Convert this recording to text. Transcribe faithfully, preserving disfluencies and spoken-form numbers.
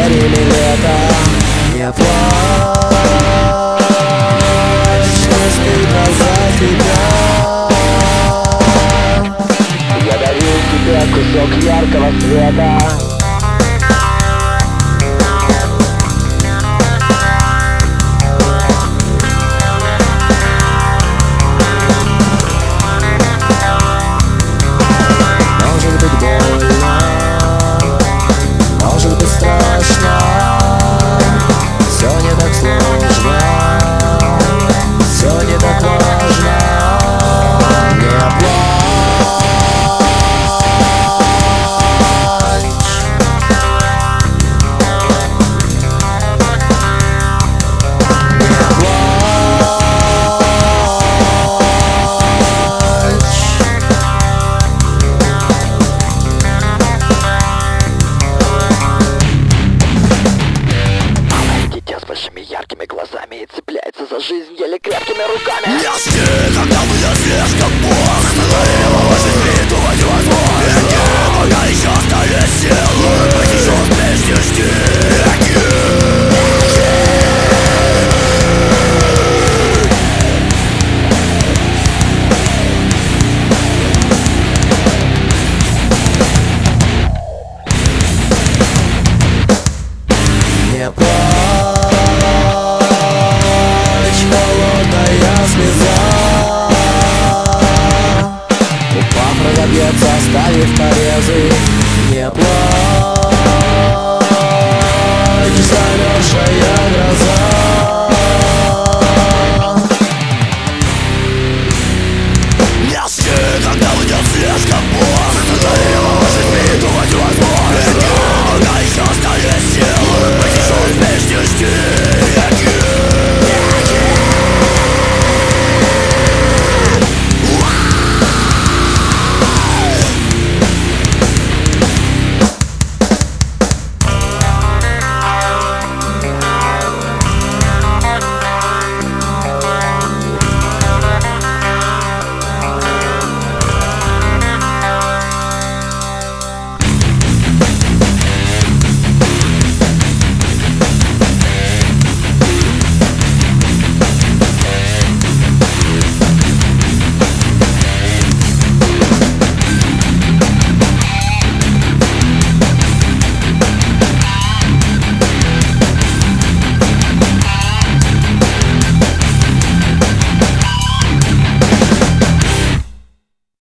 подарили лето. Не плачь, не стыдно за тебя. Я дарю тебе кусок яркого света. Яркими глазами и цепляется за жизнь еле крепкими руками. Ясни, когда мы слишком поздно, его важность придумать невозможно. Веки, пока еще остались силы, быть еще прежде снеги. Не плачь, холодная слеза, упав, разобьется, оставив порезы. Не плачь.